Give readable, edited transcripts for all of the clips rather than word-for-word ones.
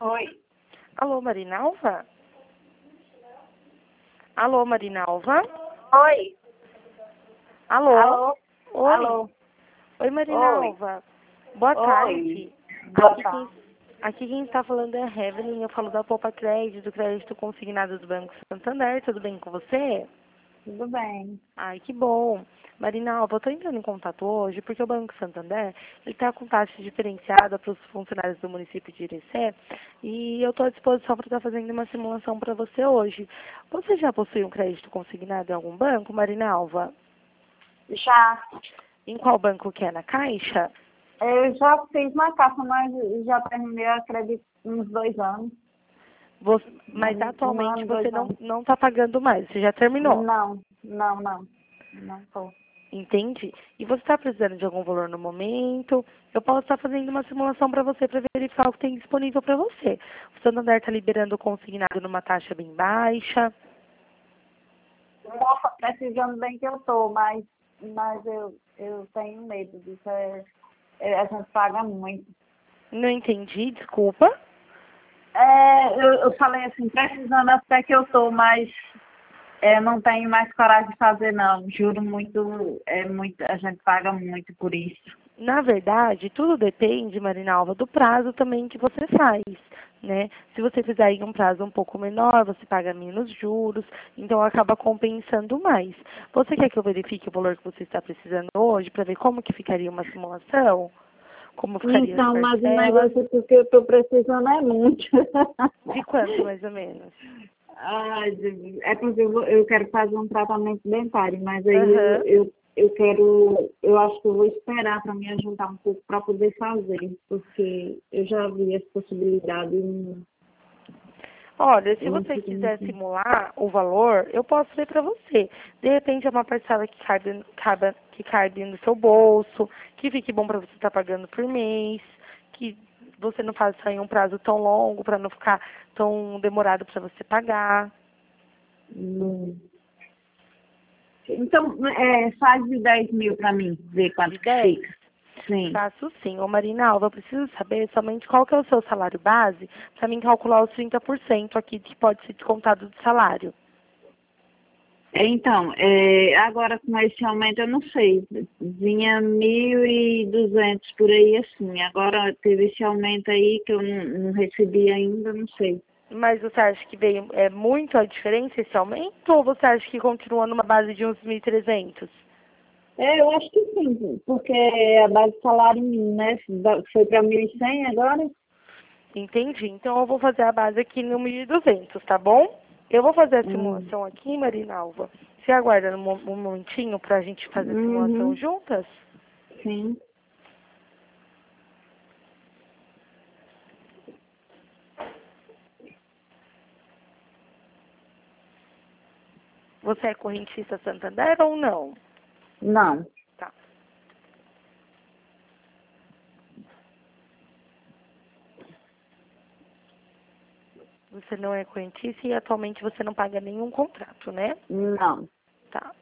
Oi. Alô, Marinalva? Alô, Marinalva? Oi. Alô? Alô? Oi. Alô? Oi, Marinalva. Boa Oi. tarde. Boa Aqui tarde. aqui quem está falando é a Evelyn. Eu falo da Poupa Crédito, do crédito consignado do Banco Santander. Tudo bem com você? Tudo bem. Ai, que bom. Marinalva, eu estou entrando em contato hoje porque o Banco Santander está com taxa diferenciada para os funcionários do município de Irecê e eu estou à disposição para estar fazendo uma simulação para você hoje. Você já possui um crédito consignado em algum banco, Marinalva? Já. Em qual banco que é? Na Caixa? Eu já fiz uma caixa, mas já terminei, eu acredito, uns 2 anos. Mas Um atualmente ano, você 2 não anos. não está pagando mais, você já terminou. Não. Não tô. Entende? E você está precisando de algum valor no momento? Eu posso estar fazendo uma simulação para você para verificar o que tem disponível para você. O Santander está liberando o consignado numa taxa bem baixa. Nossa, precisando bem que eu tô, mas eu tenho medo disso. A gente paga muito. Não entendi, desculpa. Eu falei assim, precisando até que eu tô, mas não tenho mais coragem de fazer não. Juro muito, a gente paga muito por isso. Na verdade, tudo depende, Marinalva, do prazo também que você faz, né? Se você fizer em um prazo um pouco menor, você paga menos juros, então acaba compensando mais. Você quer que eu verifique o valor que você está precisando hoje para ver como que ficaria uma simulação? Como ficaria as Então, mas o parcelas? negócio porque eu tô precisando é muito. De quanto, mais ou menos? Ai, Jesus, é porque eu quero fazer um tratamento dentário, mas aí Aham. eu acho que eu vou esperar para me ajudar um pouco para poder fazer, porque eu já vi essa possibilidade e Olha, se eu não você fico quiser muito. simular o valor, eu posso ver para você. De repente é uma parcela que cabe no seu bolso, que fique bom para você estar pagando por mês, que você não faça em um prazo tão longo para não ficar tão demorado para você pagar. Hum. Então, faz de 10 mil para mim, ver De quanto que 10. fica. Sim. Faço sim. Ô Marinalva, eu preciso saber somente qual que é o seu salário base para mim calcular os 30% aqui que pode ser descontado do salário. Então, agora com esse aumento, eu não sei, vinha 1.200 por aí assim, agora teve esse aumento aí que eu não recebi ainda, não sei. Mas você acha que veio muito a diferença esse aumento ou você acha que continua numa base de uns 1.300? Eu acho que sim, porque a base de salário mínimo, né, foi para 1.100 agora. Entendi. Então eu vou fazer a base aqui no 1.200, tá bom? Eu vou fazer a Hum, simulação aqui, Marinalva. Você aguarda um momentinho pra gente fazer a simulação uhum, juntas? sim. Você é correntista Santander ou não? Não. Tá. Você não é correntista e atualmente você não paga nenhum contrato, né? Não. Tá.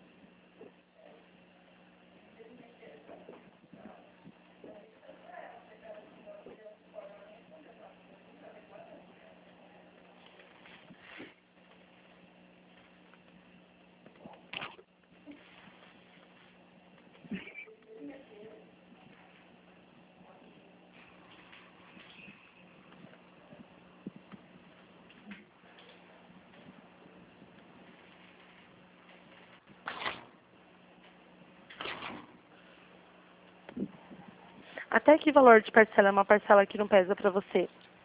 Até que valor de parcela é uma parcela que não pesa pra você?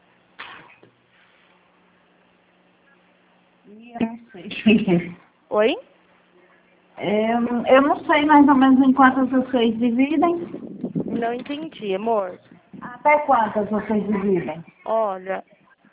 Eu não sei. Oi? Eu não sei mais ou menos em quantas vocês dividem. Não entendi, amor. Até quantas vocês dividem? Olha,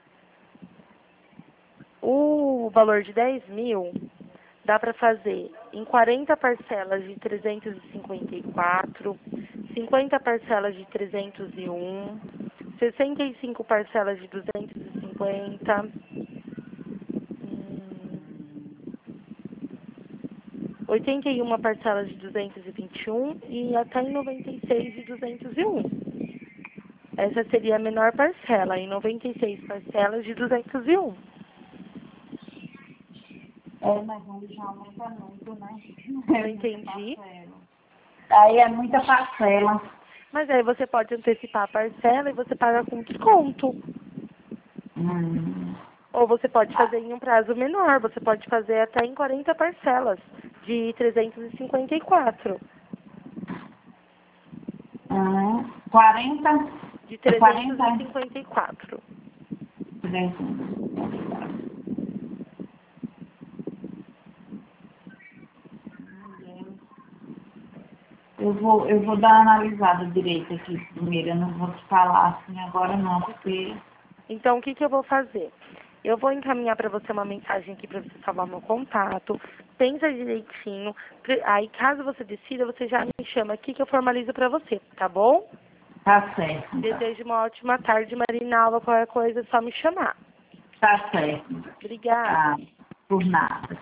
o valor de 10 mil dá para fazer em 40 parcelas de 354, 50 parcelas de 301, 65 parcelas de 250, 81 parcelas de 221 e até em 96 de 201. Essa seria a menor parcela, em 96 parcelas de 201. Mas aí já aumenta muito, né? Não entendi. Aí é muita parcela. Mas aí você pode antecipar a parcela e você paga com desconto. Hum. Ou você pode fazer em um prazo menor, você pode fazer até em 40 parcelas, de 354. 40? De 40? 354. 354. Eu vou dar uma analisada direito aqui primeiro. Eu não vou te falar assim agora não, porque... Então, o que eu vou fazer? Eu vou encaminhar para você uma mensagem aqui para você salvar meu contato. Pensa direitinho. Aí, caso você decida, você já me chama aqui que eu formalizo para você, tá bom? Tá certo. Desejo uma ótima tarde, Marinalva. Qualquer coisa é só me chamar. Tá certo. Obrigada. Por nada.